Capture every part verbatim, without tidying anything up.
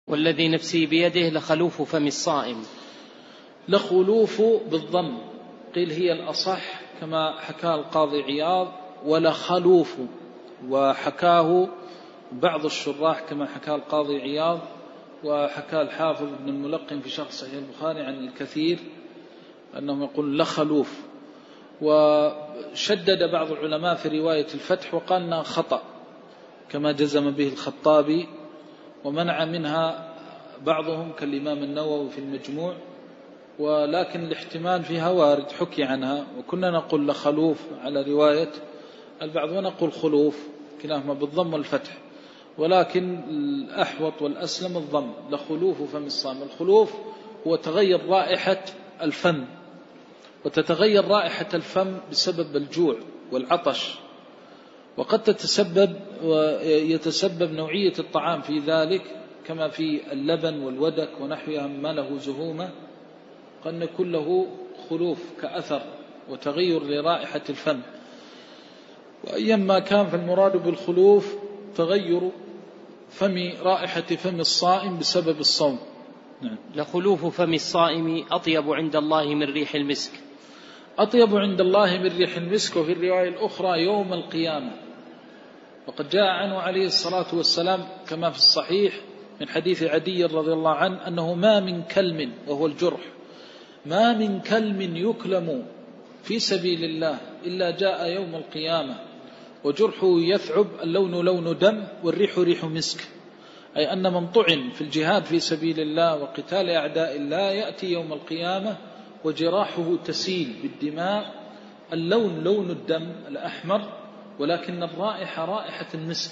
والذي نفسي بيده لخلوف فم الصائم. لخلوف بالضم، قيل هي الأصح كما حكى القاضي عياض، ولخلوف، وحكاه بعض الشراح كما حكى القاضي عياض، وحكى الحافظ ابن الملقن في شرح صحيح البخاري عن الكثير أنهم يقول لخلوف. وشدد بعض العلماء في رواية الفتح وقال أنها خطأ كما جزم به الخطابي، ومنع منها بعضهم كالإمام النووي في المجموع، ولكن الاحتمال فيها وارد حكي عنها. وكنا نقول لخلوف على رواية البعض ونقول خلوف، كلاهما بالضم والفتح، ولكن الأحوط والأسلم الضم. لخلوف فم الصائم، الخلوف هو تغير رائحة الفم، وتتغير رائحة الفم بسبب الجوع والعطش، وقد تتسبب ويتسبب نوعية الطعام في ذلك كما في اللبن والودك ونحوها ما له زهومة، قد يكون له خلوف كأثر وتغير لرائحة الفم. وأيما كان فالمراد بالخلوف تغير فم رائحة فم الصائم بسبب الصوم. نعم. لخلوف فم الصائم أطيب عند الله من ريح المسك. أطيب عند الله من ريح المسك. وفي الرواية الأخرى يوم القيامة، وقد جاء عنه عليه الصلاة والسلام كما في الصحيح من حديث عدي رضي الله عنه أنه ما من كلم، وهو الجرح، ما من كلم يكلم في سبيل الله إلا جاء يوم القيامة وجرحه يثعب، اللون لون دم والريح ريح مسك، أي أن من طعن في الجهاد في سبيل الله وقتال أعداء الله يأتي يوم القيامة وجراحه تسيل بالدماء، اللون لون الدم الأحمر، ولكن الرائحة رائحة المسك.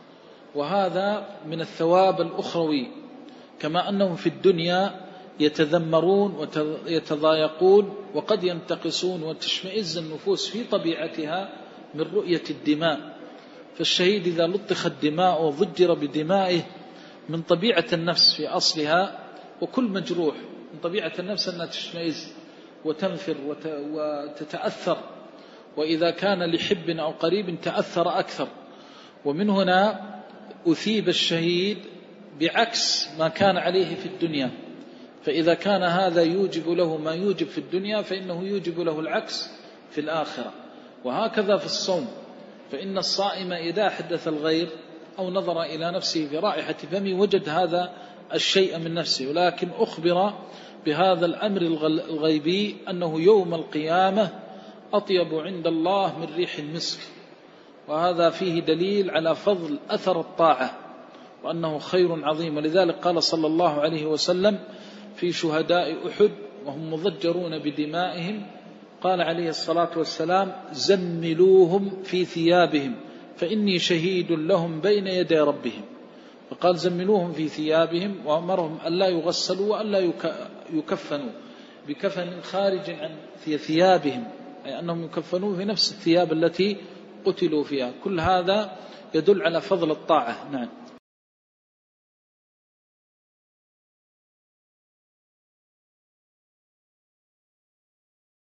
وهذا من الثواب الأخروي، كما أنهم في الدنيا يتذمرون ويتضايقون وقد ينتقصون وتشمئز النفوس في طبيعتها من رؤية الدماء. فالشهيد إذا لطخت دماء وضجر بدمائه من طبيعة النفس في أصلها، وكل مجروح من طبيعة النفس أنها تشمئز وتنفر وتتأثر، وإذا كان لحب أو قريب تأثر أكثر. ومن هنا أثيب الشهيد بعكس ما كان عليه في الدنيا، فإذا كان هذا يوجب له ما يوجب في الدنيا فإنه يوجب له العكس في الآخرة. وهكذا في الصوم، فإن الصائم إذا حدث الغير أو نظر إلى نفسه في رائحة فمه وجد هذا الشيء من نفسه، ولكن أخبر بهذا الأمر الغيبي أنه يوم القيامة أطيب عند الله من ريح المسك. وهذا فيه دليل على فضل أثر الطاعة وأنه خير عظيم. ولذلك قال صلى الله عليه وسلم في شهداء أحد وهم مضجرون بدمائهم، قال عليه الصلاة والسلام زملوهم في ثيابهم فإني شهيد لهم بين يدي ربهم. فقال زملوهم في ثيابهم، وأمرهم ألا يغسلوا وألا يكفنوا بكفن خارج عن ثيابهم، أي أنهم يكفنوا في نفس الثياب التي قتلوا فيها. كل هذا يدل على فضل الطاعة. نعم.